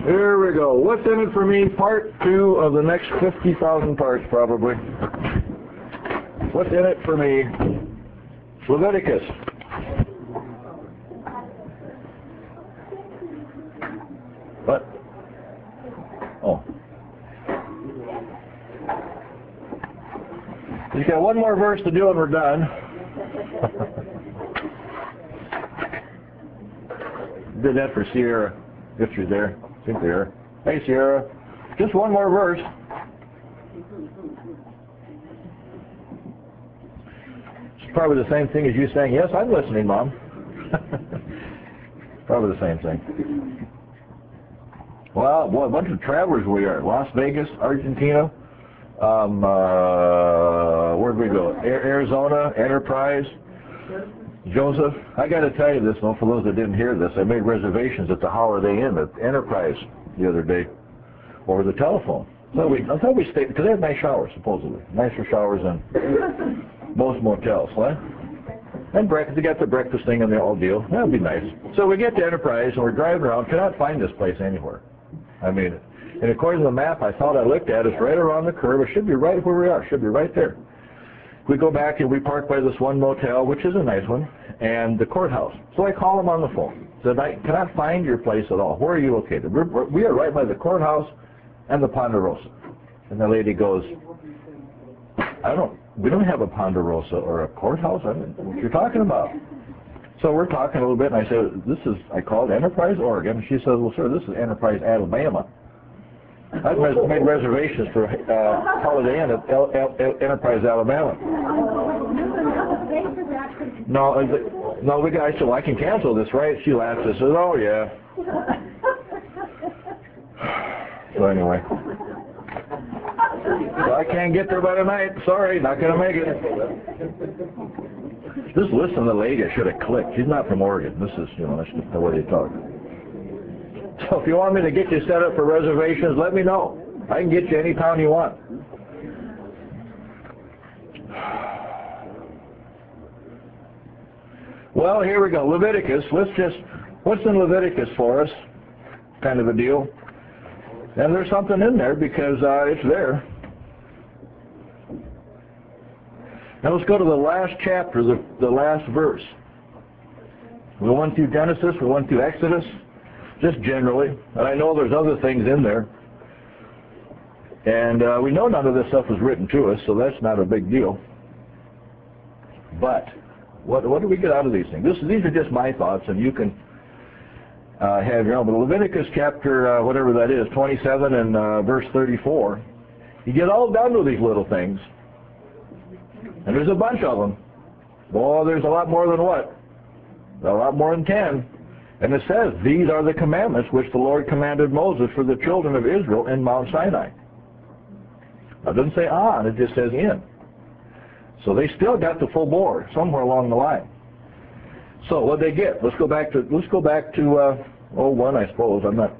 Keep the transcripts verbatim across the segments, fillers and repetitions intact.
Here we go. What's in it for me? Part two of the next fifty thousand parts, probably. What's in it for me? Leviticus. What? Oh. We've got one more verse to do and we're done. Did that for Sierra, if she's there. I think there. Hey, Sierra. Just one more verse. It's probably the same thing as you saying, yes, I'm listening, Mom. Probably the same thing. Well, boy, a bunch of travelers we are. Las Vegas, Argentina. Um, uh, where'd we go? Arizona, Enterprise. Joseph, I got to tell you this, though, for those that didn't hear this, I made reservations at the Holiday Inn at Enterprise the other day over the telephone. So we, I thought we stayed, because they have nice showers, supposedly. Nicer showers than most motels, right? And breakfast, they got the breakfast thing and the whole deal. That'd be nice. So we get to Enterprise and we're driving around, cannot find this place anywhere. I mean, and according to the map I thought I looked at, it's right around the curve. It should be right where we are. It should be right there. We go back and we park by this one motel, which is a nice one, and the courthouse. So I call them on the phone. Said, I cannot find your place at all. Where are you located? We're, we're, we are right by the courthouse and the Ponderosa. And the lady goes, I don't, we don't have a Ponderosa or a courthouse. I don't know what you're talking about. So we're talking a little bit, and I said, this is, I called Enterprise, Oregon. And she says, well, sir, this is Enterprise, Alabama. I've made reservations for uh, Holiday Inn at El El El Enterprise, Alabama. No, uh, no, the guy said, well, I can cancel this, right? She laughed and says, oh, yeah. So anyway. So I can't get there by tonight. Sorry, not going to make it. Just listen to the lady. I should have clicked. She's not from Oregon. This is, you know, that's just the way they talk. So if you want me to get you set up for reservations, let me know. I can get you any town you want. Well, here we go. Leviticus. Let's just, what's in Leviticus for us? Kind of a deal. And there's something in there because uh, it's there. Now let's go to the last chapter, the, the last verse. We went through Genesis, we went through Exodus. Just generally, and I know there's other things in there, and uh, we know none of this stuff was written to us, so that's not a big deal. But what what do we get out of these things? This, these are just my thoughts, and you can uh, have your own. But Leviticus chapter, uh, whatever that is, twenty-seven and uh, verse thirty-four, you get all done with these little things, and there's a bunch of them. Boy, there's a lot more than what? A lot more than ten. And it says, these are the commandments which the Lord commanded Moses for the children of Israel in Mount Sinai. Now, it doesn't say on, it just says in. So they still got the full bore somewhere along the line. So what they get? Let's go back to, let's go back to, uh, oh, one, I suppose. I'm not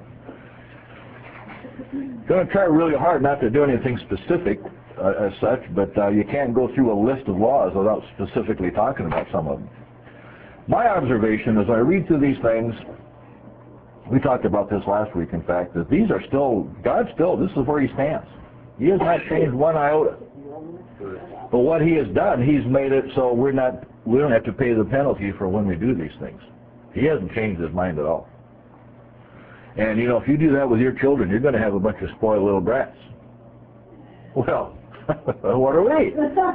going to try really hard not to do anything specific uh, as such, but uh, you can't go through a list of laws without specifically talking about some of them. My observation as I read through these things, we talked about this last week, in fact, that these are still, God still, this is where He stands. He has not changed one iota. But what He has done, He's made it so we're not, we don't have to pay the penalty for when we do these things. He hasn't changed His mind at all. And, you know, if you do that with your children, you're going to have a bunch of spoiled little brats. Well, what are we?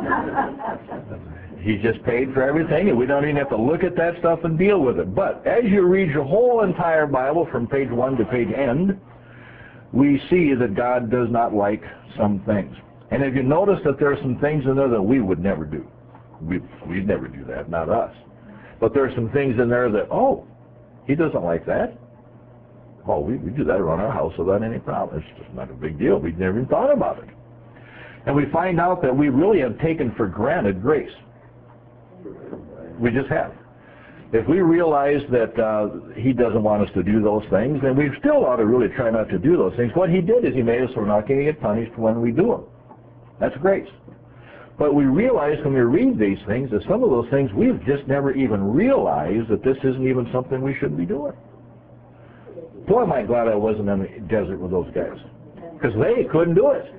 He just paid for everything, and we don't even have to look at that stuff and deal with it. But as you read your whole entire Bible from page one to page end, we see that God does not like some things. And if you notice that there are some things in there that we would never do. We, we'd never do that, not us. But there are some things in there that, oh, He doesn't like that. Oh, we, we do that around our house without any problem. It's just not a big deal. We've never even thought about it. And we find out that we really have taken for granted grace. We just have. If we realize that uh, He doesn't want us to do those things, then we still ought to really try not to do those things. What He did is He made us so we're not going to get punished when we do them. That's grace. But we realize when we read these things that some of those things we've just never even realized that this isn't even something we should be doing. Boy, am I glad I wasn't in the desert with those guys, because they couldn't do it.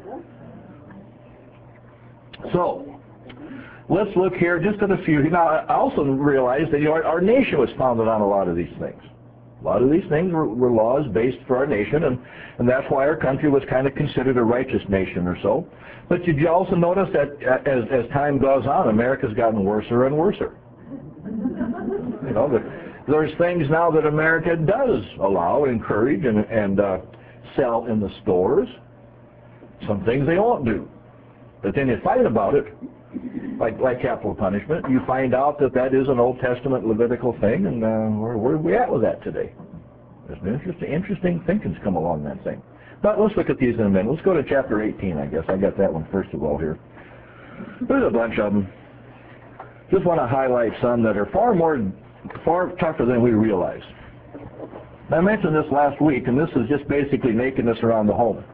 So, let's look here just at a few. Now, I also realize that you know, our, our nation was founded on a lot of these things. A lot of these things were, were laws based for our nation, and, and that's why our country was kind of considered a righteous nation or so. But did you also notice that as, as time goes on, America's gotten worse and worse? You know, there, there's things now that America does allow, encourage, and, and uh, sell in the stores. Some things they won't do. But then you fight about it, like like capital punishment. You find out that that is an Old Testament Levitical thing, and uh, where, where are we at with that today? There's an interesting, interesting thinking's come along that thing. But let's look at these in a minute. Let's go to chapter eighteen, I guess. I got that one first of all here. There's a bunch of them. Just want to highlight some that are far more, far tougher than we realize. I mentioned this last week, and this is just basically nakedness around the home.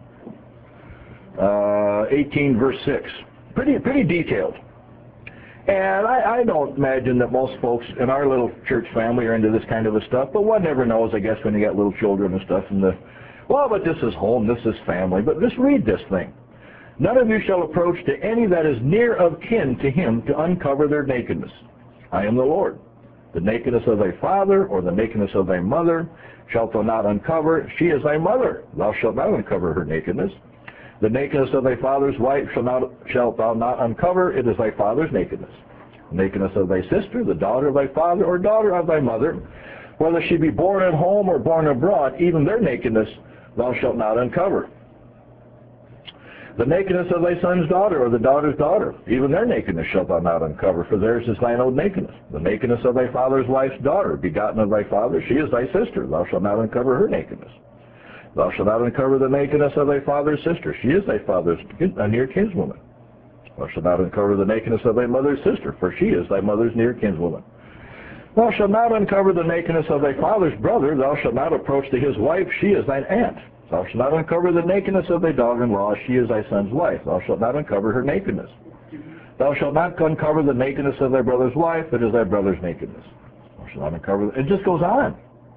Uh, eighteen verse six. Pretty, pretty detailed. And I, I don't imagine that most folks in our little church family are into this kind of a stuff, but one never knows, I guess, when you got little children and stuff. And the, well, but this is home, this is family. But just read this thing. None of you shall approach to any that is near of kin to him to uncover their nakedness. I am the Lord. The nakedness of thy father or the nakedness of thy mother shalt thou not uncover. She is thy mother. Thou shalt not uncover her nakedness. The nakedness of thy father's wife shall not, shalt thou not uncover. It is thy father's nakedness. The nakedness of thy sister, the daughter of thy father, or daughter of thy mother, whether she be born at home or born abroad, even their nakedness thou shalt not uncover. The nakedness of thy son's daughter, or the daughter's daughter, even their nakedness shalt thou not uncover, for theirs is thine own nakedness. The nakedness of thy father's wife's daughter, begotten of thy father, she is thy sister. Thou shalt not uncover her nakedness. Thou shalt not uncover the nakedness of thy father's sister. She is thy father's a near kinswoman. Thou shalt not uncover the nakedness of thy mother's sister, for she is thy mother's near kinswoman. Thou shalt not uncover the nakedness of thy father's brother. Thou shalt not approach to his wife. She is thine aunt. Thou shalt not uncover the nakedness of thy daughter-in-law. She is thy son's wife. Thou shalt not uncover her nakedness. Thou shalt not uncover the nakedness of thy brother's wife. It is thy brother's nakedness. Thou shalt not uncover... It just goes on.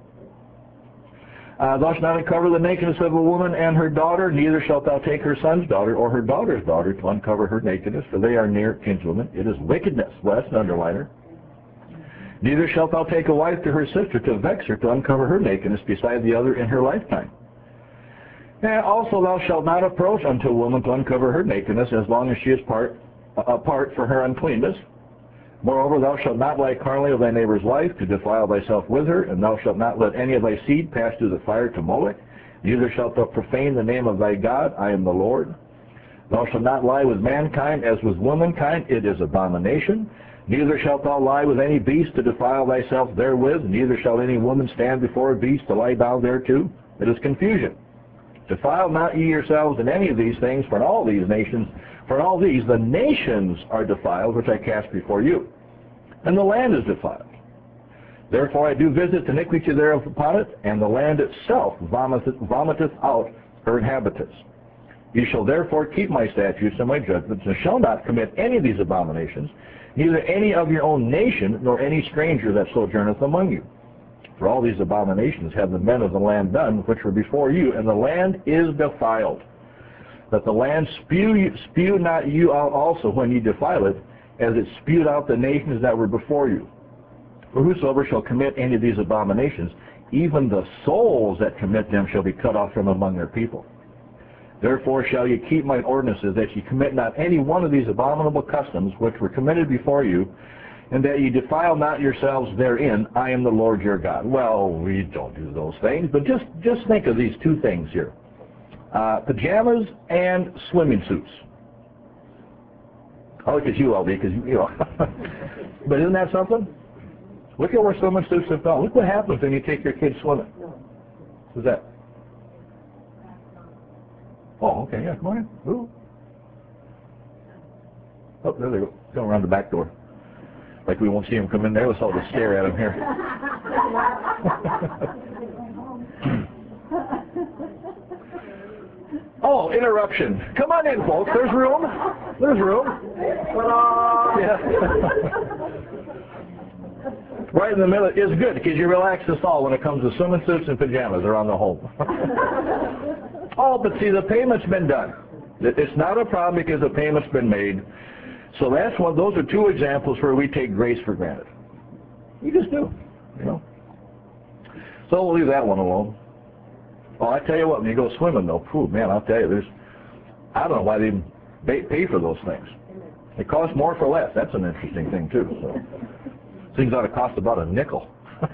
Uh, thou shalt not uncover the nakedness of a woman and her daughter, neither shalt thou take her son's daughter or her daughter's daughter to uncover her nakedness, for they are near kinswomen. It is wickedness. Well, that's an underliner. Neither shalt thou take a wife to her sister to vex her to uncover her nakedness beside the other in her lifetime. And also thou shalt not approach unto a woman to uncover her nakedness as long as she is part, uh, apart for her uncleanness. Moreover, thou shalt not lie carnally of thy neighbor's wife, to defile thyself with her, and thou shalt not let any of thy seed pass through the fire to Molech. Neither shalt thou profane the name of thy God. I am the Lord. Thou shalt not lie with mankind as with womankind. It is abomination. Neither shalt thou lie with any beast to defile thyself therewith. Neither shall any woman stand before a beast to lie down thereto. It is confusion. Defile not ye yourselves in any of these things, for in all these nations, for in all these the nations are defiled, which I cast before you. And the land is defiled. Therefore I do visit iniquity thereof upon it, and the land itself vomiteth, vomiteth out her inhabitants. Ye shall therefore keep my statutes and my judgments, and shall not commit any of these abominations, neither any of your own nation, nor any stranger that sojourneth among you. For all these abominations have the men of the land done, which were before you, and the land is defiled. That the land spew, spew not you out also when ye defile it, as it spewed out the nations that were before you. For whosoever shall commit any of these abominations, even the souls that commit them shall be cut off from among their people. Therefore shall ye keep mine ordinances, that ye commit not any one of these abominable customs which were committed before you, and that ye defile not yourselves therein. I am the Lord your God. Well, we don't do those things, but just, just think of these two things here. Uh, pajamas and swimming suits. I'll look at you, L D, because, you know. But isn't that something? Look at where swimming suits have gone. Look what happens when you take your kids swimming. Who's that? Oh, okay, yeah, come on in. Ooh. Oh, there they go. Going around the back door. Like we won't see them come in there. Let's all just stare at them here. Oh, interruption. Come on in, folks. There's room. There's room. Yeah. right in the middle is good because you relax us all when it comes to swimming suits and pajamas around the home. Oh, but see, the payment's been done. It's not a problem because the payment's been made. So that's one. Those are two examples where we take grace for granted. You just do, you know. So we'll leave that one alone. Oh, I tell you what, when you go swimming, though, phew, man, I'll tell you, there's, I don't know why they even pay for those things. It costs more for less. That's an interesting thing, too. So things ought to cost about a nickel.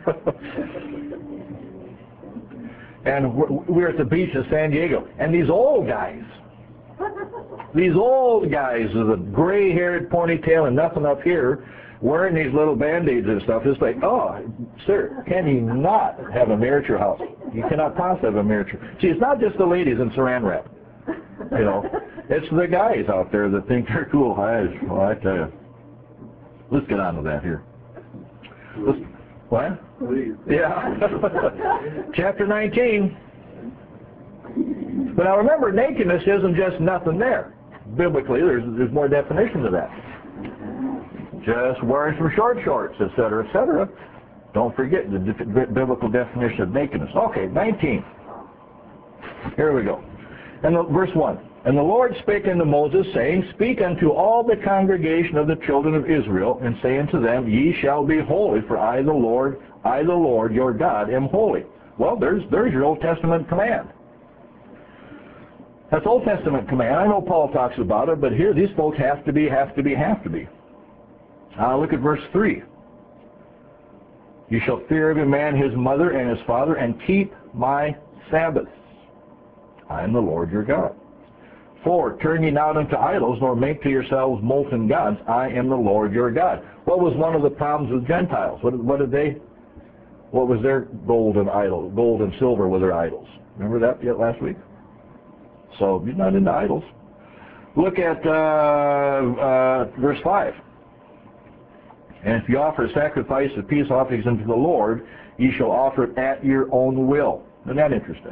And we're, we're at the beach in San Diego, and these old guys, these old guys with a gray-haired ponytail and nothing up here, wearing these little Band-Aids and stuff. It's like, oh, sir, can you not have a miniature house? You cannot possibly have a miniature. See, it's not just the ladies in saran wrap. You know, it's the guys out there that think they're cool. I, well, I tell you. Let's get on to that here. Let's, what? Please. Yeah. Chapter nineteen. But now remember, nakedness isn't just nothing there. Biblically, there's, there's more definition to that. Just wearing some short shorts, et cetera, et cetera. Don't forget the biblical definition of nakedness. Okay, nineteen. Here we go. And the, verse one. And the Lord spake unto Moses, saying, Speak unto all the congregation of the children of Israel, and say unto them, Ye shall be holy, for I the Lord, I the Lord your God am holy. Well, there's there's your Old Testament command. That's Old Testament command. I know Paul talks about it, but here these folks have to be, have to be, have to be. Uh, look at verse three. You shall fear every man his mother and his father, and keep my Sabbaths. I am the Lord your God. Four, turn ye not unto idols, nor make to yourselves molten gods. I am the Lord your God. What was one of the problems with Gentiles? What, what did they, what was their gold and idol, gold and silver were their idols? Remember that yet last week? So you're not into idols. Look at uh, uh, verse five. And if you offer a sacrifice of peace offerings unto the Lord, ye shall offer it at your own will. Isn't that interesting?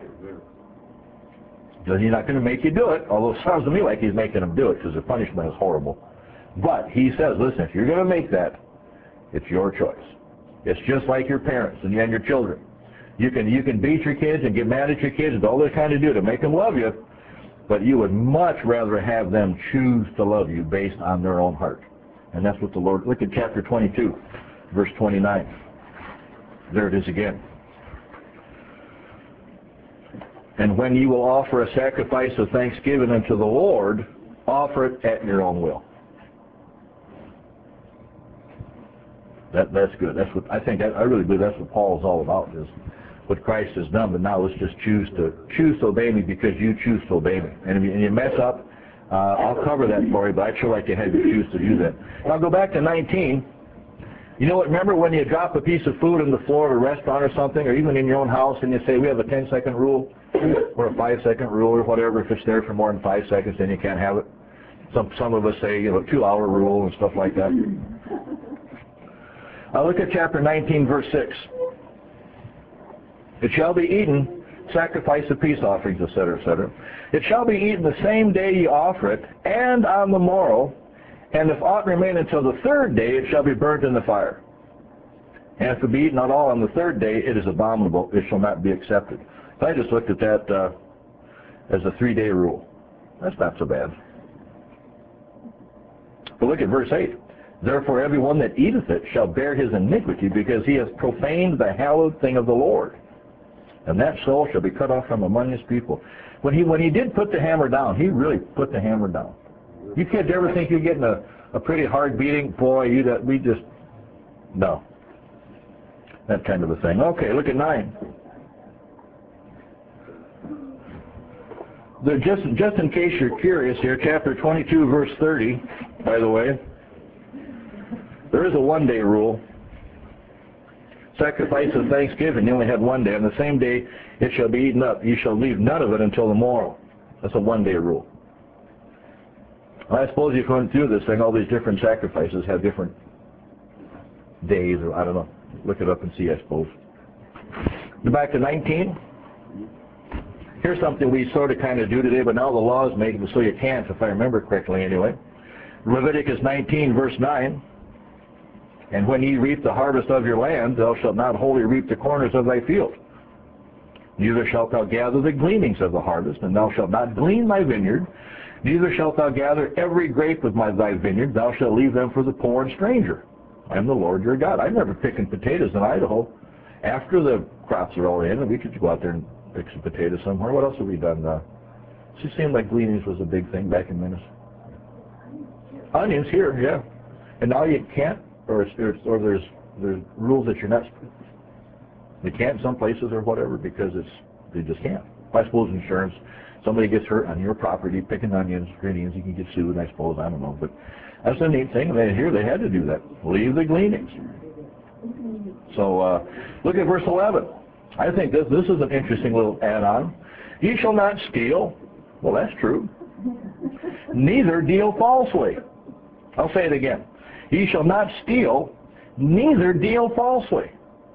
Because he's not going to make you do it, although it sounds to me like he's making them do it because the punishment is horrible. But he says, listen, if you're going to make that, it's your choice. It's just like your parents and your children. You can you can beat your kids and get mad at your kids and all this kind of do to make them love you, but you would much rather have them choose to love you based on their own heart. And that's what the Lord, look at chapter twenty-two, verse twenty-nine. There it is again. And when you will offer a sacrifice of thanksgiving unto the Lord, offer it at your own will. That, that's good. That's what I think. I, I really believe that's what Paul is all about, is what Christ has done. But now let's just choose to choose to obey me because you choose to obey me. And if you, and you mess up, uh, I'll cover that for you. But I'd sure like to have you choose to do that. Now go back to nineteen. You know what? Remember when you drop a piece of food on the floor at a restaurant or something, or even in your own house, and you say we have a ten second rule or a five second rule or whatever. If it's there for more than five seconds, then you can't have it. Some some of us say, you know, two hour rule and stuff like that. Uh, look at chapter nineteen, verse six. It shall be eaten, sacrifice of peace offerings, et cetera, et cetera. It shall be eaten the same day ye offer it, and on the morrow, and if aught remain until the third day, it shall be burnt in the fire. And if it be eaten at all on the third day, it is abominable, it shall not be accepted. So I just looked at that uh, as a three-day rule. That's not so bad. But look at verse eight. Therefore everyone that eateth it shall bear his iniquity, because he hath profaned the hallowed thing of the Lord. And that soul shall be cut off from among his people. When he when he did put the hammer down, he really put the hammer down. You kids ever think you're getting a, a pretty hard beating? Boy, you that we just, no. That kind of a thing. Okay, look at nine. The, just, just in case you're curious here, chapter twenty-two, verse thirty, by the way, there is a one-day rule. Sacrifice of thanksgiving, you only had one day. On the same day it shall be eaten up. You shall leave none of it until the morrow. That's a one-day rule. Well, I suppose if you went through this thing, all these different sacrifices have different days, or I don't know. Look it up and see, I suppose. Go back to nineteen. Here's something we sort of kind of do today, but now the law is making it so you can't, if I remember correctly anyway. Leviticus nineteen, verse nine. And when ye reap the harvest of your land, thou shalt not wholly reap the corners of thy field. Neither shalt thou gather the gleanings of the harvest, and thou shalt not glean my vineyard. Neither shalt thou gather every grape of my thy vineyard. Thou shalt leave them for the poor and stranger. I am the Lord your God. I remember picking potatoes in Idaho. After the crops are all in, and we could go out there and pick some potatoes somewhere. What else have we done? Uh, it just seemed like gleanings was a big thing back in Minnesota. Onions here, yeah. And now you can't, or, it's, or there's there's rules that you're not. You can't in some places or whatever because it's they just can't. I suppose insurance. Somebody gets hurt on your property picking onions, green onions, you can get sued. I suppose I don't know, but that's a neat thing. They here they had to do that. Leave the gleanings. So uh, look at verse eleven. I think this this is an interesting little add-on. Ye shall not steal. Well, that's true. Neither deal falsely. I'll say it again. Ye shall not steal, neither deal falsely.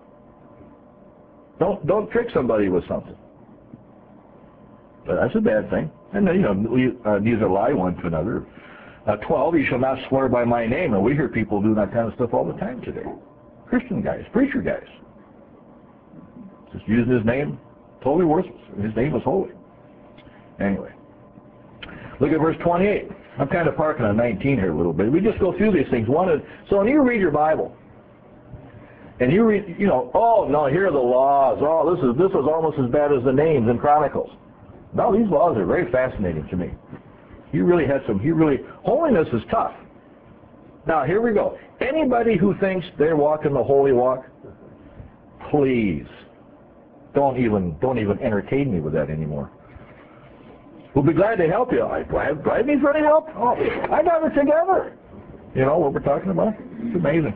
Don't don't trick somebody with something. But that's a bad thing. And then, you know, uh, neither lie one to another. Uh, Twelve, you shall not swear by my name. And we hear people do that kind of stuff all the time today. Christian guys, preacher guys, just using his name, totally worthless. His name was holy. Anyway, look at verse twenty-eight. I'm kind of parking on nineteen here a little bit. We just go through these things. One is, so when you read your Bible, and you read, you know, oh no, here are the laws. Oh, this is this is almost as bad as the names in Chronicles. No, these laws are very fascinating to me. He really had some. He really holiness is tough. Now here we go. Anybody who thinks they're walking the holy walk, please don't even don't even entertain me with that anymore. We'll be glad to help you. I, do I have, do I have any for any help? Oh, I got it together. You know what we're talking about? It's amazing.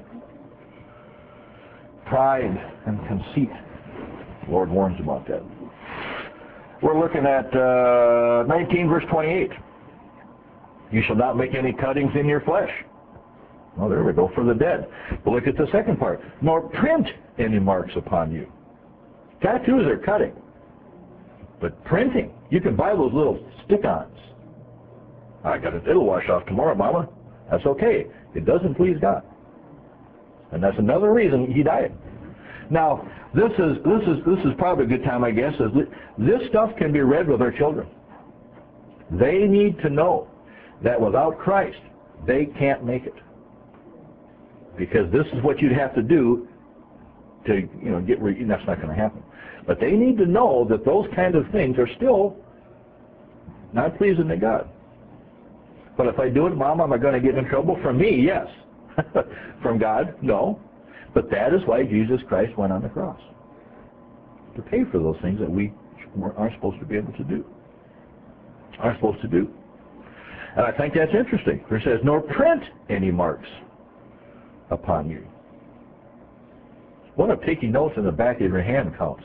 Pride and conceit. The Lord warns about that. We're looking at uh, nineteen verse twenty-eight. You shall not make any cuttings in your flesh. Oh, there we go, for the dead. But look at the second part. Nor print any marks upon you. Tattoos are cutting. But printing, you can buy those little stick-ons. I got it. It'll wash off tomorrow, Mama. That's okay. It doesn't please God. And that's another reason he died. Now, this is this is this is probably a good time, I guess. Is this stuff can be read with our children. They need to know that without Christ, they can't make it. Because this is what you'd have to do to, you know, get where you, that's not going to happen. But they need to know that those kind of things are still not pleasing to God. But if I do it, Mom, am I going to get in trouble? From me, yes. From God, no. But that is why Jesus Christ went on the cross. To pay for those things that we aren't supposed to be able to do. Aren't supposed to do. And I think that's interesting. It says, nor print any marks upon you. What if taking notes in the back of your hand counts?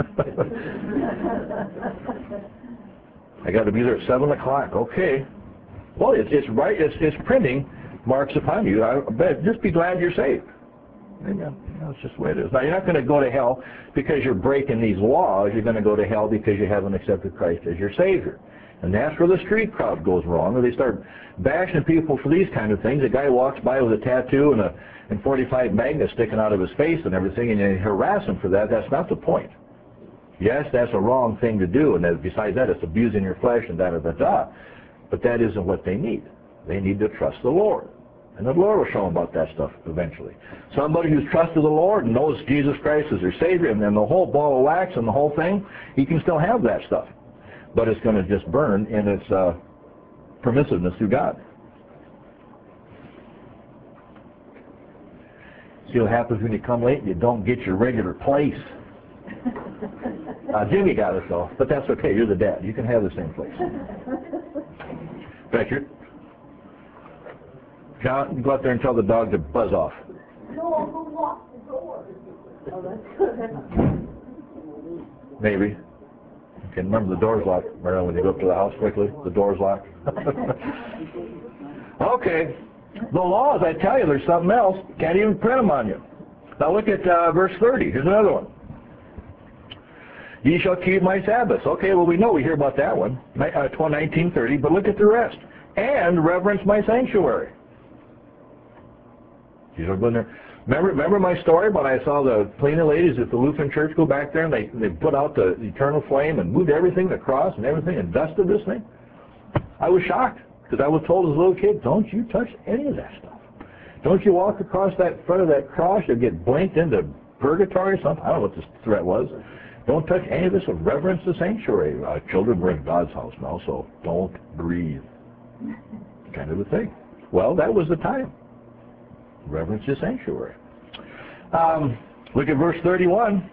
I got to be there at seven o'clock. Okay. Well, it's, it's right. It's, it's printing marks upon you. I bet. Just be glad you're saved. Amen. That's just the way it is. Now, you're not going to go to hell because you're breaking these laws. You're going to go to hell because you haven't accepted Christ as your Savior. And that's where the street crowd goes wrong. Where they start bashing people for these kind of things. A guy walks by with a tattoo and a and forty-five magnets sticking out of his face and everything, and you harass him for that. That's not the point. Yes, that's a wrong thing to do, and that, besides that, it's abusing your flesh and da da da da. But that isn't what they need. They need to trust the Lord. And the Lord will show them about that stuff eventually. Somebody who's trusted the Lord and knows Jesus Christ as their Savior, and then the whole ball of wax and the whole thing, he can still have that stuff. But it's going to just burn in its uh, permissiveness through God. See what happens when you come late? You don't get your regular place. Uh, Jimmy got it though, but that's okay. You're the dad. You can have the same place. Becker, John, you go out there and tell the dog to buzz off. No, I'll go lock the door. Oh, that's good. Maybe. You can remember the door's locked, Marilyn, when you go up to the house quickly. The door's locked. Okay. The laws, I tell you, there's something else. Can't even print them on you. Now look at uh, verse thirty. Here's another one. Ye shall keep my Sabbaths. Okay, well, we know we hear about that one, nineteen thirty, but look at the rest. And reverence my sanctuary. You shall go in there. Remember, remember my story when I saw the cleaning ladies at the Lutheran church go back there and they, they put out the eternal flame and moved everything, the cross and everything, and dusted this thing? I was shocked because I was told as a little kid, don't you touch any of that stuff. Don't you walk across that front of that cross, you'll get blinked into purgatory or something. I don't know what this threat was. Don't touch any of this or reverence the sanctuary. Uh, children were in God's house now, so don't breathe. Kind of a thing. Well, that was the time. Reverence the sanctuary. Um, look at verse thirty-one.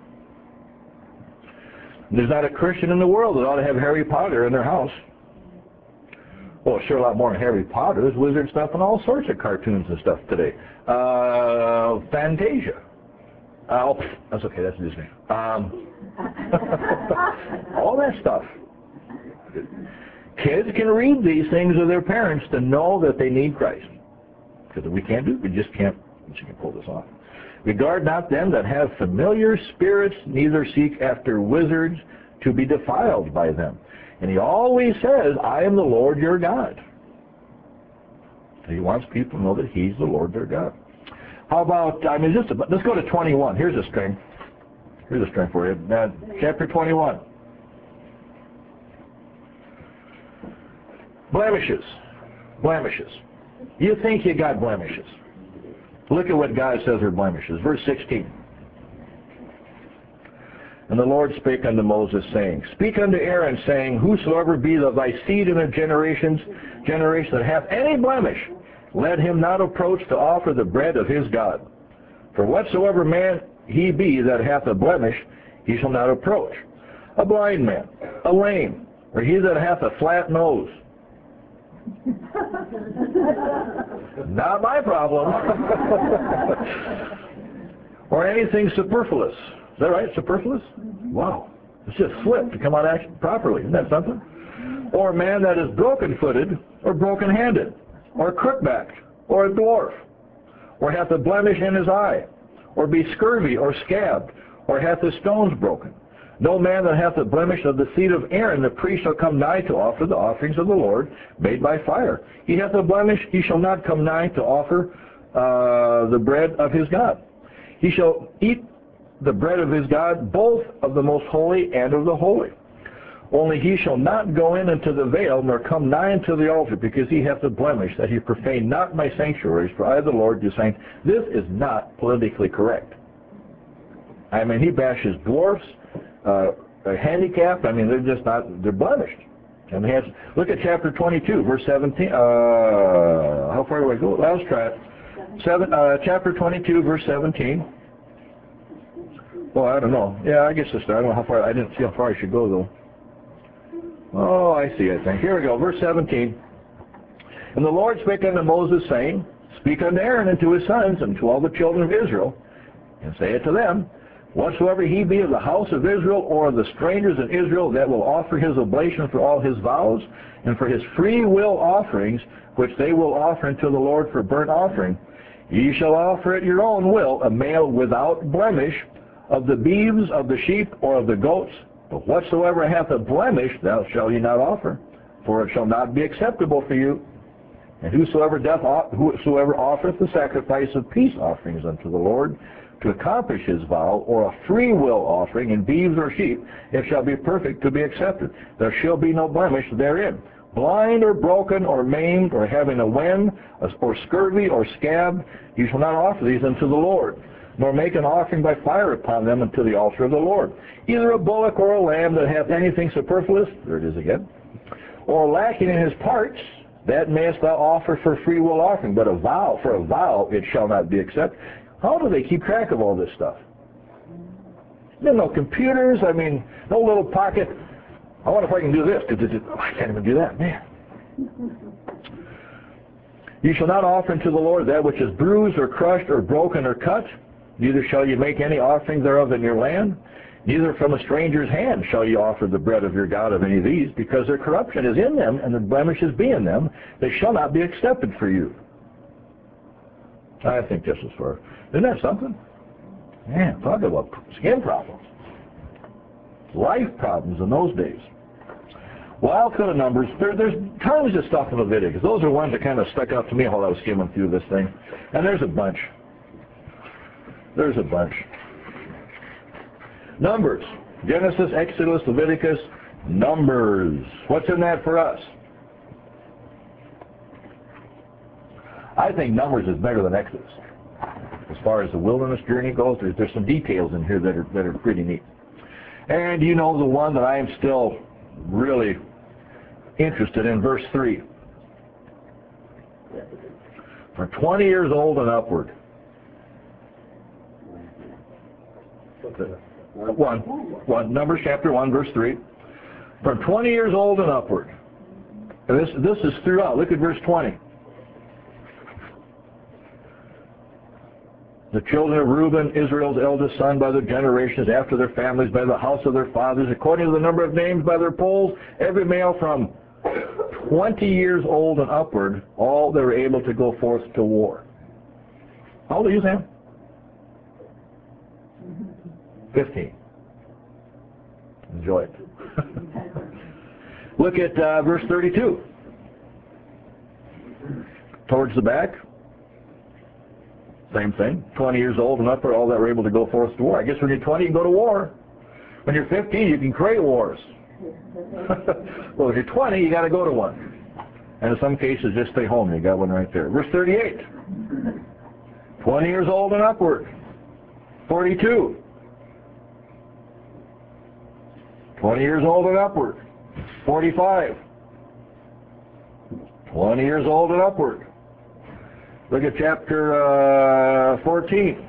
There's not a Christian in the world that ought to have Harry Potter in their house. Well, sure, a lot more than Harry Potter. There's wizard stuff and all sorts of cartoons and stuff today. Uh, Fantasia. Uh, oh, that's okay, that's Disney. Um, all that stuff. Kids can read these things of their parents to know that they need Christ. Because we can't do it, we just can't, let's see if we can pull this off. Regard not them that have familiar spirits, neither seek after wizards to be defiled by them. And he always says, I am the Lord your God. He wants people to know that he's the Lord their God. How about, I mean, just a, let's go to twenty-one. Here's a string. Here's a string for you. Uh, chapter twenty-one. Blemishes. Blemishes. You think you got blemishes. Look at what God says are blemishes. Verse sixteen. And the Lord spake unto Moses, saying, Speak unto Aaron, saying, Whosoever be of thy seed in the generations, generation that hath any blemish, let him not approach to offer the bread of his God. For whatsoever man he be that hath a blemish, he shall not approach. A blind man, a lame, or he that hath a flat nose. Not my problem. Or anything superfluous. Is that right? Superfluous? Wow. It's just slipped to come out action properly. Isn't that something? Or a man that is broken-footed or broken-handed or crook-backed or a dwarf or hath a blemish in his eye or be scurvy or scabbed or hath his stones broken. No man that hath a blemish of the seed of Aaron, the priest shall come nigh to offer the offerings of the Lord made by fire. He hath a blemish, he shall not come nigh to offer uh, the bread of his God. He shall eat the bread of his God, both of the most holy and of the holy. Only he shall not go in into the veil, nor come nigh unto the altar, because he hath a blemish, that he profane not my sanctuaries, for I, the Lord, do saying, this is not politically correct. I mean, he bashes dwarfs, uh, handicapped. I mean, they're just not, they're blemished. And he has, look at chapter twenty-two, verse seventeen. Uh, how far do I go? Let's try it. Seven, uh, chapter twenty-two, verse seventeen. Well, I don't know. Yeah, I guess it's there. I don't know how far. I didn't see how far I should go, though. Oh, I see, I think. Here we go, verse seventeen. And the Lord spake unto Moses, saying, Speak unto Aaron and to his sons and to all the children of Israel, and say it to them, Whatsoever he be of the house of Israel or of the strangers in Israel that will offer his oblation for all his vows and for his free will offerings, which they will offer unto the Lord for burnt offering, ye shall offer at your own will a male without blemish of the beeves, of the sheep, or of the goats. But whatsoever hath a blemish, thou shalt ye not offer, for it shall not be acceptable for you. And whosoever doth, whosoever offereth the sacrifice of peace offerings unto the Lord, to accomplish his vow, or a free will offering in beeves or sheep, it shall be perfect to be accepted. There shall be no blemish therein. Blind or broken or maimed or having a wen or scurvy or scab, you shall not offer these unto the Lord, nor make an offering by fire upon them unto the altar of the Lord. Either a bullock or a lamb that hath anything superfluous, there it is again, or lacking in his parts, that mayest thou offer for free will offering, but a vow, for a vow it shall not be accepted. How do they keep track of all this stuff? There's no computers, I mean, no little pocket. I wonder if I can do this. Oh, I can't even do that, man. You shall not offer unto the Lord that which is bruised or crushed or broken or cut, neither shall you make any offering thereof in your land, neither from a stranger's hand shall you offer the bread of your God of any of these, because their corruption is in them, and the blemishes be in them, they shall not be accepted for you. I think just as far. Isn't that something? Man, talk about skin problems. Life problems in those days. Well, I'll go to Numbers. There, there's tons of stuff in Leviticus. Those are ones that kind of stuck out to me while I was skimming through this thing. And there's a bunch. There's a bunch. Numbers. Genesis, Exodus, Leviticus, Numbers. What's in that for us? I think Numbers is better than Exodus. As far as the wilderness journey goes, there's, there's some details in here that are, that are pretty neat. And you know the one that I am still really interested in, verse three. From twenty years old and upward. One. One. Numbers chapter one, verse three. From twenty years old and upward. And this, this is throughout. Look at verse twenty. The children of Reuben, Israel's eldest son, by their generations, after their families, by the house of their fathers, according to the number of names, by their polls, every male from twenty years old and upward, all that were able to go forth to war. How old are you, Sam? Fifteen. Enjoy it. Look at uh, verse thirty-two. Towards the back. Same thing. twenty years old and upward, all that were able to go forth to war. I guess when you're twenty, you can go to war. When you're fifteen, you can create wars. Well, if you're twenty, you got to go to one. And in some cases, just stay home. You got one right there. Verse thirty-eight. twenty years old and upward. forty-two. twenty years old and upward. forty-five. twenty years old and upward. Look at chapter uh, fourteen.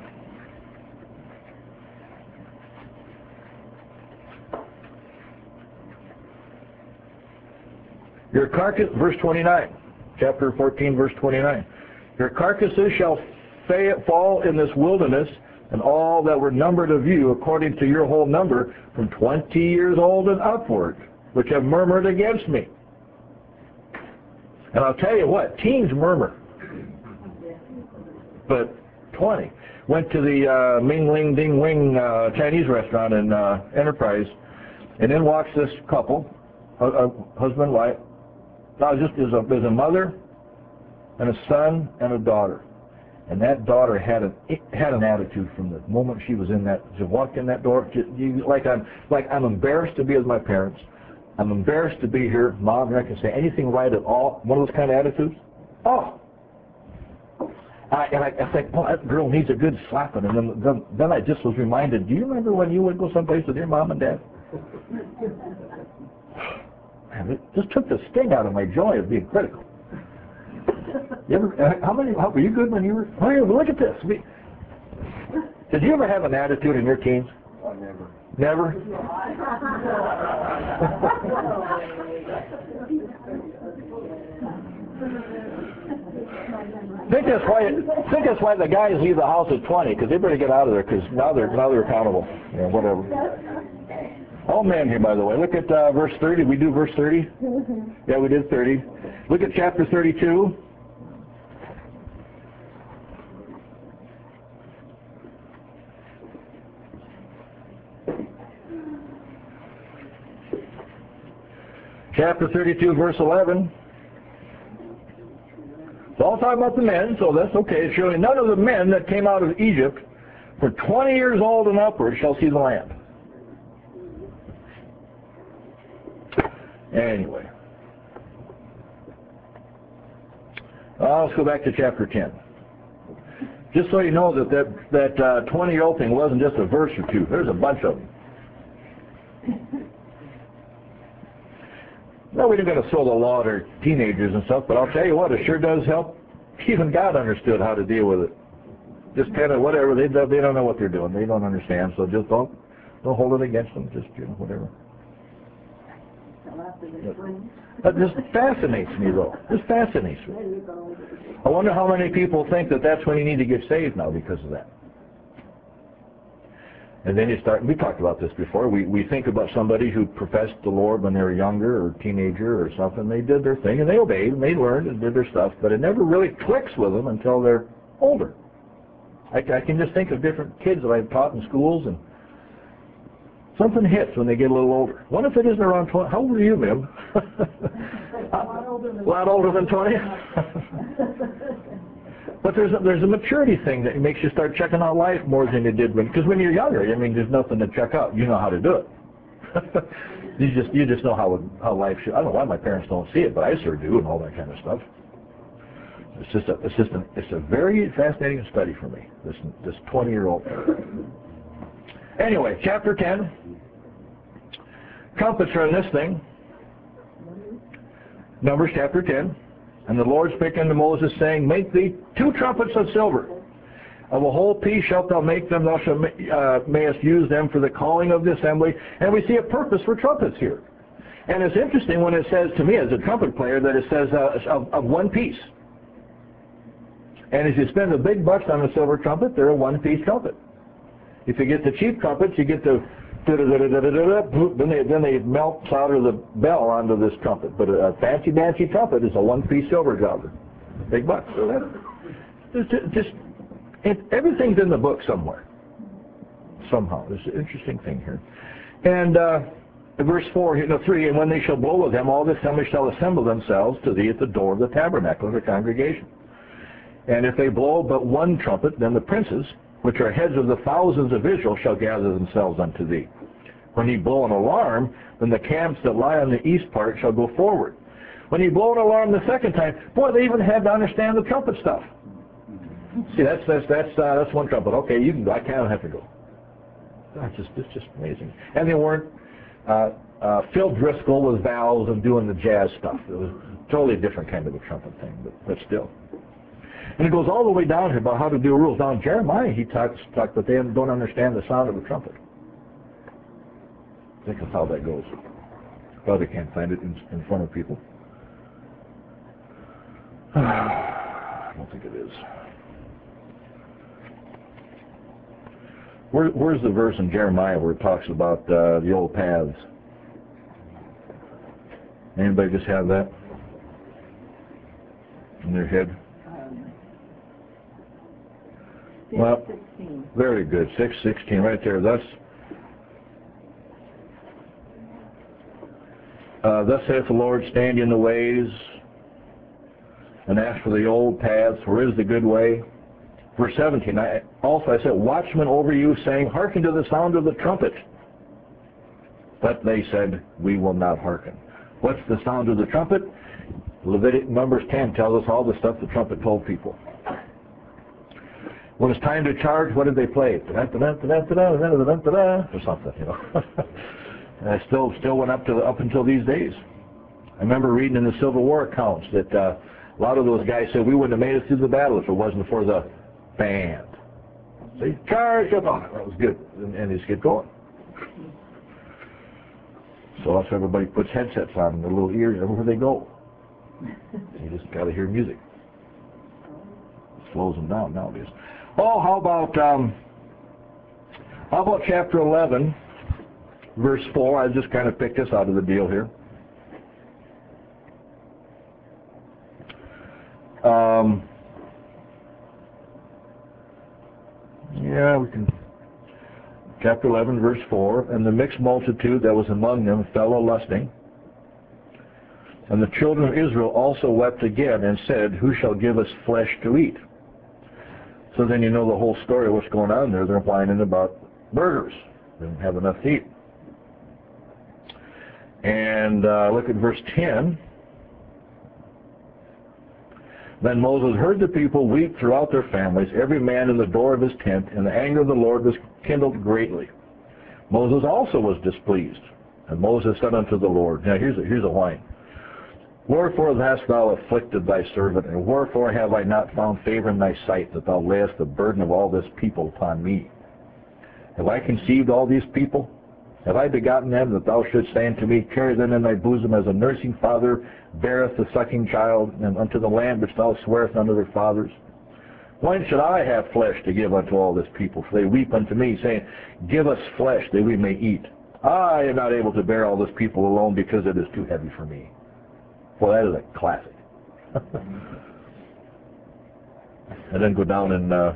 Your carcass, verse twenty-nine. Chapter fourteen, verse twenty-nine. Your carcasses shall fall in this wilderness, and all that were numbered of you, according to your whole number, from twenty years old and upward, which have murmured against me. And I'll tell you what, teens murmur. But twenty. Went to the uh, Ming Ling Ding Wing uh, Chinese restaurant in uh, Enterprise, and then walks this couple, a, a husband and wife. No, just there's a, there's a mother and a son and a daughter. And that daughter had an had an attitude from the moment she was in that. She walked in that door, just, you, like I'm like I'm embarrassed to be with my parents. I'm embarrassed to be here. Mom, you're not going to say anything right at all. One of those kind of attitudes. Oh. I, and I, I think, well, that girl needs a good slapping. And then, then, then I just was reminded, do you remember when you would go someplace with your mom and dad? Man, it just took the sting out of my joy of being critical. You ever, how many, how, were you good when you were, oh, look at this. Did you ever have an attitude in your teens? Oh, never. Never? I think that's why. I think that's why the guys leave the house at twenty, because they better get out of there, because now they're now they're accountable. You know, whatever. All men here, by the way. Look at uh, verse thirty. We do verse thirty. Yeah, we did thirty. Look at chapter thirty-two. Chapter thirty-two, verse eleven. It's all talking about the men, so that's okay. It's surely none of the men that came out of Egypt from twenty years old and upward shall see the land. Anyway. Uh, let's go back to chapter ten. Just so you know that that, that uh, twenty-year-old thing wasn't just a verse or two. There's a bunch of them. No, we didn't got to sow the law to teenagers and stuff, but I'll tell you what, it sure does help. Even God understood how to deal with it. Just kind of whatever, they they don't know what they're doing. They don't understand, so just don't don't hold it against them. Just, you know, whatever. That just fascinates me, though. Just fascinates me. I wonder how many people think that that's when you need to get saved now because of that. And then you start, we talked about this before, we, we think about somebody who professed the Lord when they were younger or teenager or something. They did their thing and they obeyed and they learned and did their stuff, but it never really clicks with them until they're older. I, I can just think of different kids that I've taught in schools, and something hits when they get a little older. What if it isn't around twenty? How old are you, Mim? A lot older than twenty? But there's a, there's a maturity thing that makes you start checking out life more than you did when, because when you're younger, I mean, there's nothing to check out. You know how to do it. you just you just know how how life should. I don't know why my parents don't see it, but I sure do, and all that kind of stuff. It's just a it's just an, it's a very fascinating study for me. This this twenty year old. Anyway, chapter ten. Trumpets are in this thing. Numbers chapter ten. And the Lord spake unto Moses, saying, Make thee two trumpets of silver. Of a whole piece shalt thou make them, thou shalt uh, mayest use them for the calling of the assembly. And we see a purpose for trumpets here. And it's interesting when it says to me as a trumpet player that it says uh, of, of one piece. And if you spend the big bucks on a silver trumpet, they're a one-piece trumpet. If you get the cheap trumpets, you get the then they then they melt solder the bell onto this trumpet. But a fancy dancy trumpet is a one-piece silver jobber. Big bucks. So that, it's just, just it, everything's in the book somewhere. Somehow. There's an interesting thing here. And uh, verse four, you know, three, and when they shall blow with them, all the assembly shall assemble themselves to thee at the door of the tabernacle of the congregation. And if they blow but one trumpet, then the princes, which are heads of the thousands of Israel, shall gather themselves unto thee. When ye blow an alarm, then the camps that lie on the east part shall go forward. When ye blow an alarm the second time, boy, they even had to understand the trumpet stuff. See, that's that's that's uh, that's one trumpet. Okay, you can go. I can't have to go. That's just it's just amazing. And they weren't. Uh, uh, Phil Driscoll was valves and doing the jazz stuff. It was totally a different kind of a trumpet thing, but but still. And it goes all the way down here about how to do rules. Now in Jeremiah he talks, talks but they don't understand the sound of the trumpet. Think of how that goes. Probably can't find it in, in front of people. I don't think it is. Where, where's the verse in Jeremiah where it talks about uh, the old paths? Anybody just have that in their head? Well, very good. six sixteen, right there. Thus, uh, thus saith the Lord, stand ye in the ways, and ask for the old paths. Where is the good way? Verse seventeen. I, also, I said, watchmen over you, saying, hearken to the sound of the trumpet. But they said, we will not hearken. What's the sound of the trumpet? Leviticus Numbers ten tells us all the stuff the trumpet told people. When it's time to charge, what did they play? Or something, you know. And it still still went up to the, up until these days. I remember reading in the Civil War accounts that uh, a lot of those guys said we wouldn't have made it through the battle if it wasn't for the band. They charged up on it. That was good, and, and they just get going. So that's why everybody puts headsets on in their little ears everywhere they go. You just got to hear music. It slows them down nowadays. Oh, how about um, how about chapter eleven, verse four? I just kind of picked this out of the deal here. Um, yeah, we can. Chapter eleven, verse four. And the mixed multitude that was among them fell a lusting. And the children of Israel also wept again and said, who shall give us flesh to eat? So then you know the whole story of what's going on there. They're whining about burgers. They didn't have enough to eat. And uh, look at verse ten. Then Moses heard the people weep throughout their families, every man in the door of his tent, and the anger of the Lord was kindled greatly. Moses also was displeased. And Moses said unto the Lord, now here's a, here's a whine. Wherefore hast thou afflicted thy servant, and wherefore have I not found favor in thy sight, that thou layest the burden of all this people upon me? Have I conceived all these people? Have I begotten them, that thou shouldst say unto me, carry them in thy bosom as a nursing father beareth the sucking child, and unto the land which thou swearest unto their fathers? When should I have flesh to give unto all this people? For they weep unto me, saying, give us flesh that we may eat. I am not able to bear all this people alone, because it is too heavy for me. Well, that is a classic. And then go down in uh,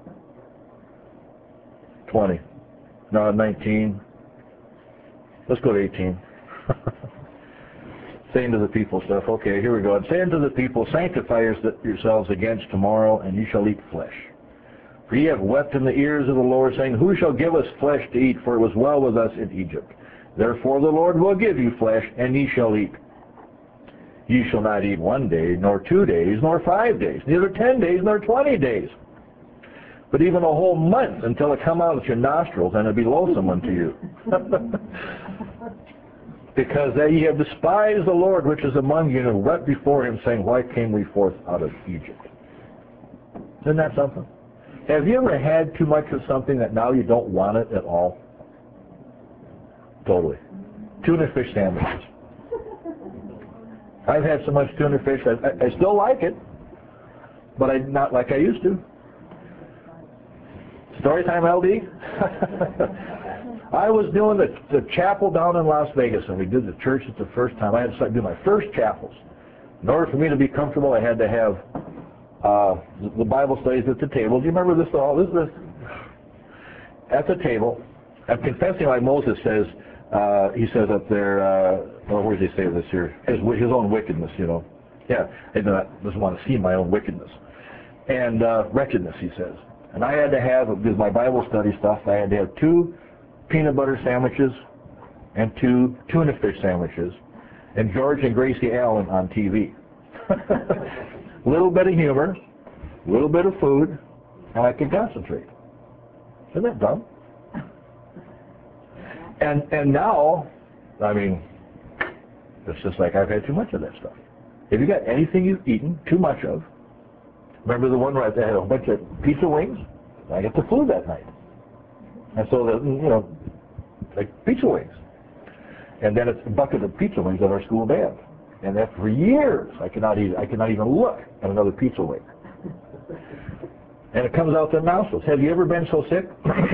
twenty. No, nineteen. Let's go to eighteen. saying to the people stuff. Okay, here we go. And saying to the people, sanctify yourselves against tomorrow, and ye shall eat flesh. For ye have wept in the ears of the Lord, saying, who shall give us flesh to eat? For it was well with us in Egypt. Therefore the Lord will give you flesh, and ye shall eat. Ye shall not eat one day, nor two days, nor five days, neither ten days, nor twenty days, but even a whole month, until it come out of your nostrils, and it be loathsome unto you. Because that ye have despised the Lord which is among you, and wept before him, saying, why came we forth out of Egypt? Isn't that something? Have you ever had too much of something that now you don't want it at all? Totally. Tuna fish sandwiches. I've had so much tuna fish, I, I still like it, but I not like I used to. Story time, L D? I was doing the, the chapel down in Las Vegas, and we did the church at the first time. I had to do my first chapels. In order for me to be comfortable, I had to have uh, the Bible studies at the table. Do you remember this all? This is this. At the table, I'm confessing like Moses says, uh, he says up there, uh, well, where does he say this here? His, his own wickedness, you know. Yeah, he doesn't want to see my own wickedness. And uh, wretchedness, he says. And I had to have, because my Bible study stuff, I had to have two peanut butter sandwiches and two tuna fish sandwiches, and George and Gracie Allen on T V. A little bit of humor, a little bit of food, and I could concentrate. Isn't that dumb? And and now, I mean, it's just like I've had too much of that stuff. Have you got anything you've eaten too much of? Remember the one where I had a bunch of pizza wings? I got the flu that night. And so, the, you know, like pizza wings. And then it's a bucket of pizza wings at our school band. And that for years, I could not eat, I could not even look at another pizza wing. And it comes out the nostrils. Have you ever been so sick?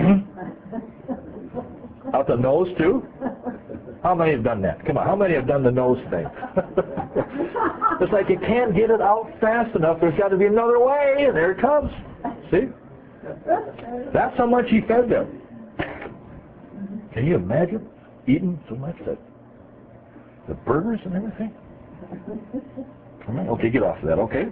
Out the nose too? How many have done that? Come on, how many have done the nose thing? It's like you can't get it out fast enough. There's got to be another way, and there it comes. See? That's how much he fed them. Can you imagine eating so much that the burgers and everything? Okay, get off of that, okay?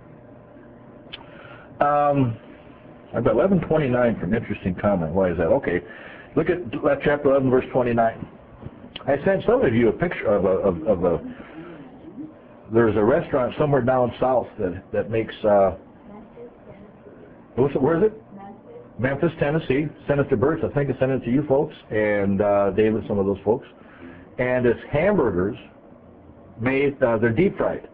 Um, I've got eleven twenty-nine from interesting comment. Why is that? Okay, look at chapter eleven, verse twenty-nine. I sent some of you a picture of a, of, of a there's a restaurant somewhere down south that, that makes, uh, where is it? Memphis, Tennessee. Sent it to Bert. I think I sent it to you folks, and uh, David, some of those folks. And it's hamburgers made, uh, they're deep fried.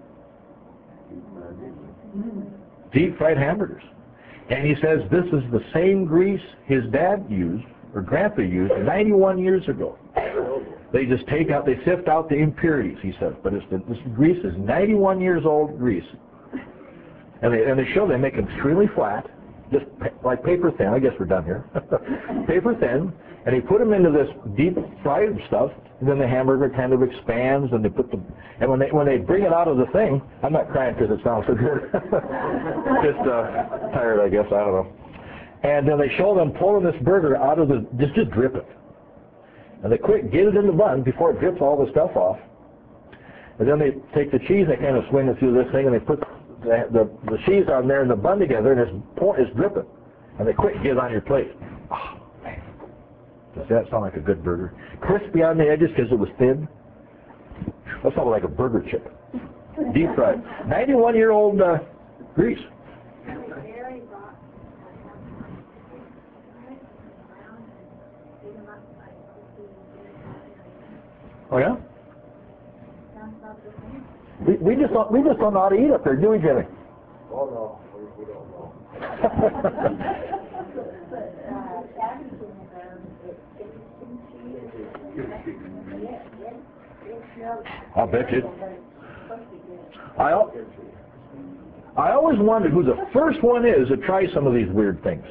Deep fried hamburgers. And he says this is the same grease his dad used, or grandpa used, ninety-one years ago. They just take out, they sift out the impurities, he says. But it's the, this grease is ninety-one years old grease. And they, and they show they make them extremely flat, just like paper thin. I guess we're done here. Paper thin. And they put them into this deep fried stuff, and then the hamburger kind of expands, and they put the, and when they when they bring it out of the thing, I'm not crying because it sounds so good. Just uh, tired, I guess. I don't know. And then they show them pulling this burger out of the, just just drip it, and they quick get it in the bun before it drips all the stuff off. And then they take the cheese, and they kind of swing it through this thing, and they put the the, the cheese on there and the bun together, and it's pour, it's dripping, and they quick get it on your plate. Oh, man. Does that sound like a good burger? Crispy on the edges because it was thin. That sounded like a burger chip. Deep fried. ninety-one year old uh, grease. Oh yeah? We, we just don't we just don't know how to eat up there, do we, Jimmy? Oh no, we don't know. I'll bet you. I, I always wondered who the first one is to try some of these weird things.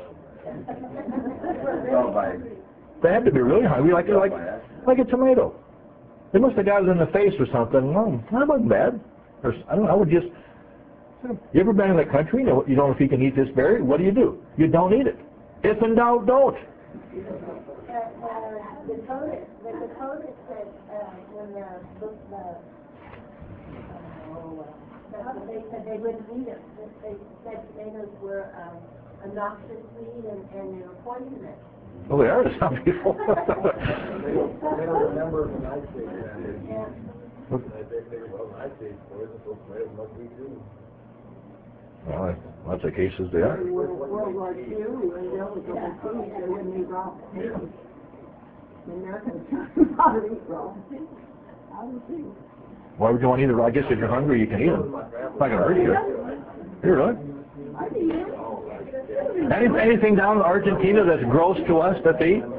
They have to be really hungry, like like like a tomato. They must have got it in the face or something. No, that wasn't bad. Or, I don't know. I would just. You ever been in the country? You know, you don't know if you can eat this berry. What do you do? You don't eat it. If in doubt, don't. Uh, uh, the Dakota, the Dakota said uh, when the, the But they said they wouldn't eat them. They said tomatoes were um, a noxious weed and, and they were poisonous. Well, they are to some people. They don't, they don't remember the nightshade. Yeah. They they figure, well, nightshade poison, so tomatoes must be too. Well, in lots of cases they are. World War Two, when there was overseas, they wouldn't eat raw potatoes. The Americans taught them how to eat raw potatoes. How do you think? Why would you want to eat them? I guess if you're hungry, you can eat them. It's not going to hurt you. You're right. I do. Any, anything down in Argentina that's gross to us that they eat?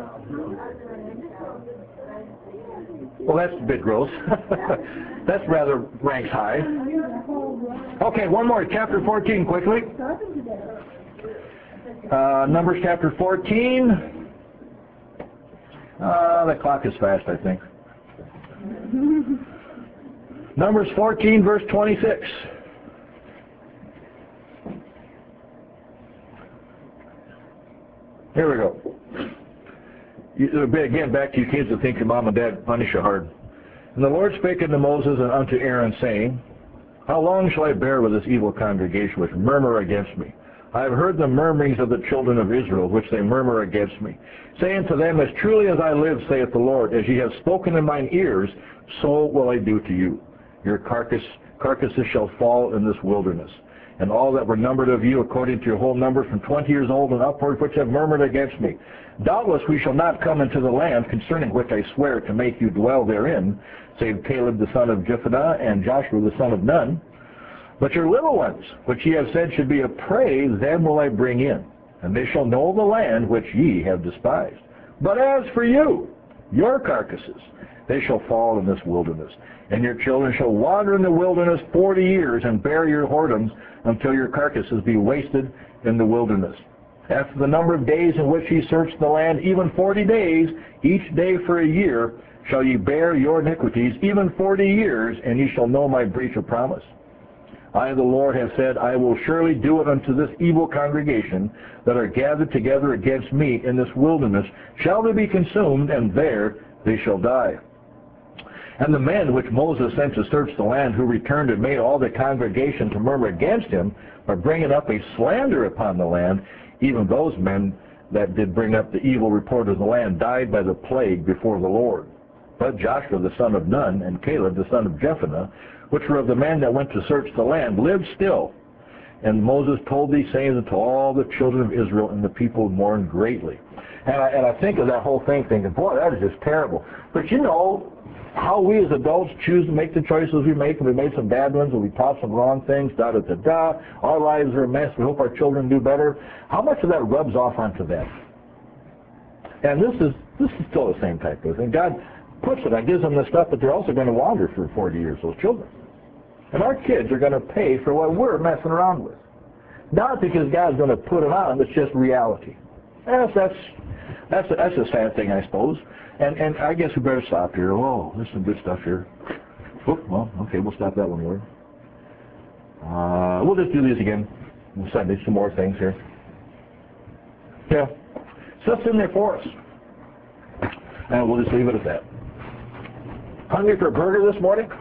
Well, that's a bit gross. That's rather ranks high. Okay, one more. Chapter fourteen, quickly. Uh, Numbers chapter fourteen. Uh, the clock is fast, I think. Numbers fourteen, verse twenty-six. Here we go. You, again, back to you kids that think your mom and dad punish you hard. And the Lord spake unto Moses and unto Aaron, saying, How long shall I bear with this evil congregation which murmur against me? I have heard the murmurings of the children of Israel, which they murmur against me, saying to them, As truly as I live, saith the Lord, as ye have spoken in mine ears, so will I do to you. Your carcass, carcasses shall fall in this wilderness. And all that were numbered of you, according to your whole number, from twenty years old and upward, which have murmured against me. Doubtless we shall not come into the land, concerning which I swear to make you dwell therein, save Caleb the son of Jephunneh and Joshua the son of Nun. But your little ones, which ye have said should be a prey, them will I bring in, and they shall know the land which ye have despised. But as for you, your carcasses, they shall fall in this wilderness. And your children shall wander in the wilderness forty years, and bear your whoredoms, until your carcasses be wasted in the wilderness. After the number of days in which ye search the land, even forty days, each day for a year, shall ye bear your iniquities, even forty years, and ye shall know my breach of promise. I, the Lord, have said, I will surely do it unto this evil congregation that are gathered together against me in this wilderness. Shall they be consumed, and there they shall die. And the men which Moses sent to search the land, who returned and made all the congregation to murmur against him, by bringing up a slander upon the land, even those men that did bring up the evil report of the land died by the plague before the Lord. But Joshua the son of Nun and Caleb the son of Jephunneh, which were of the men that went to search the land, lived still. And Moses told these sayings unto all the children of Israel, and the people mourned greatly. And I, and I think of that whole thing thinking, boy, that is just terrible. But you know how we as adults choose to make the choices we make, and we made some bad ones, and we taught some wrong things, da-da-da-da. Our lives are a mess. We hope our children do better. How much of that rubs off onto them? And this is this is still the same type of thing. God puts it, and gives them this stuff, but they're also going to wander for forty years, those children. And our kids are going to pay for what we're messing around with. Not because God's going to put it on them, it's just reality. Yes, that's that's a, that's a sad thing, I suppose. And and I guess we better stop here. Oh, there's some good stuff here. Oop, well, okay, we'll stop that one, Lord. Uh, we'll just do these again on Sunday, some more things here. Yeah. Stuff's in there for us. And we'll just leave it at that. Hungry for a burger this morning?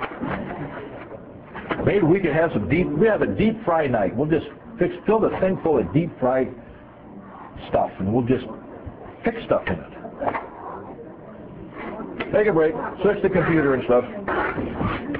Maybe we could have some deep, we have a deep fry night. We'll just fix, fill the thing full of deep fried stuff, and we'll just fix stuff in it. Take a break, switch the computer and stuff.